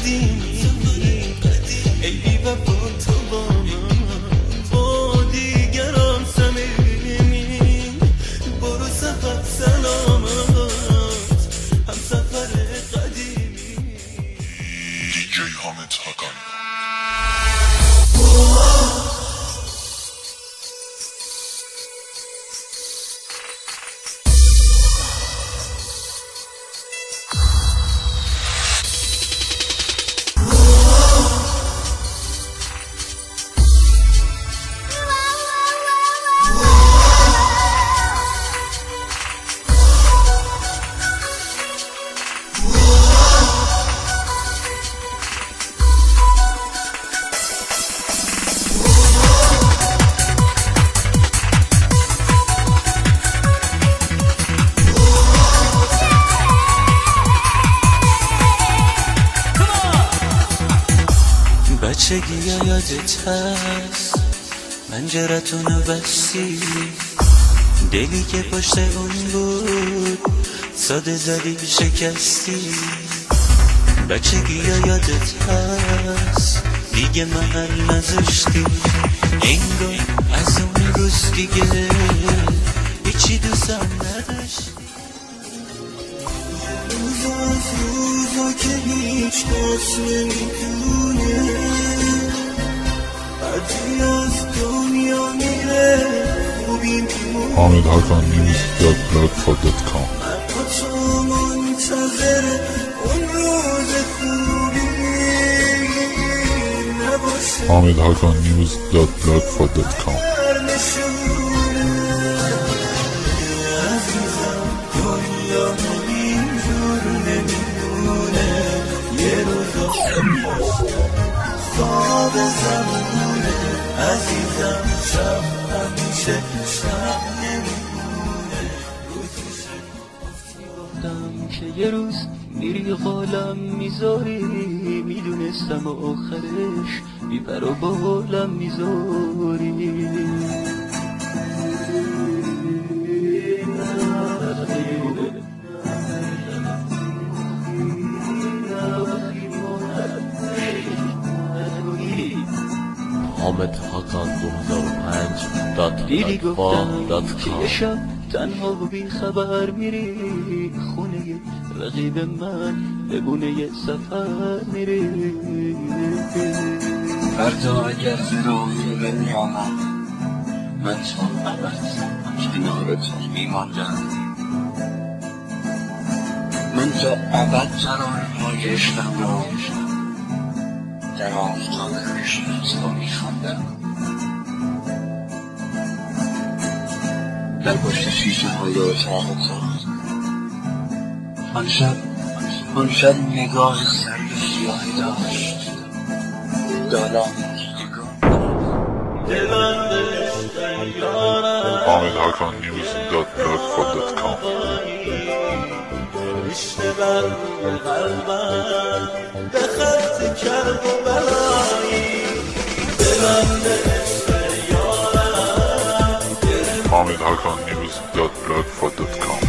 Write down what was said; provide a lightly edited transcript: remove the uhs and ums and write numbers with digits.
قدیمی ای بی وفا تو با من با دیگران صمیمی برو سفر سلامت هم سفر قدیمی دیجی حامد حقان. بچگی ها یادت هست پنجرتونو بستی دلی که پشت اون بود ساده زدی شکستی بچگی ها یادت هست دیگه محل نذاشتی انگار از اون روز دیگه هیچی دوستم نداشتی روزا که هیچ کس نمیدونه هرچی از دنیا میره خوبی میمونه حامد حقان news.blogspot.com. من با تو منتظر اون روز خوبی نباشه حامد حقان news.blogspot.com. عزیزم دنیا اینجور نمیمونه یه روزا خواب زمونه عزیزم شب همیشه شب نمیمونه روزشه گفتم که یه روز میری قالم میذاری میدونستم آخرش بیپر و بالم میذاری حامد حقان 2005 دیدی گفتم که یه شب تنها و بی خبر میری خونه رقیب من به بونه سفر میری فردا اگر زراحی بمیامم من تا ابد کنارتون میماندم من تا ابد ترانه‌های عشقم را در آفتاب عشقت را میخواندم در پشت شیشه های اتاق تو آن شب نگاه سرد سیاهی داشت دالان حامد حقان news.blogspot.com. رشته بر قلبم به خط کرب و بلایی دلم به عشق یارم حامد حقان news.blogspot.com.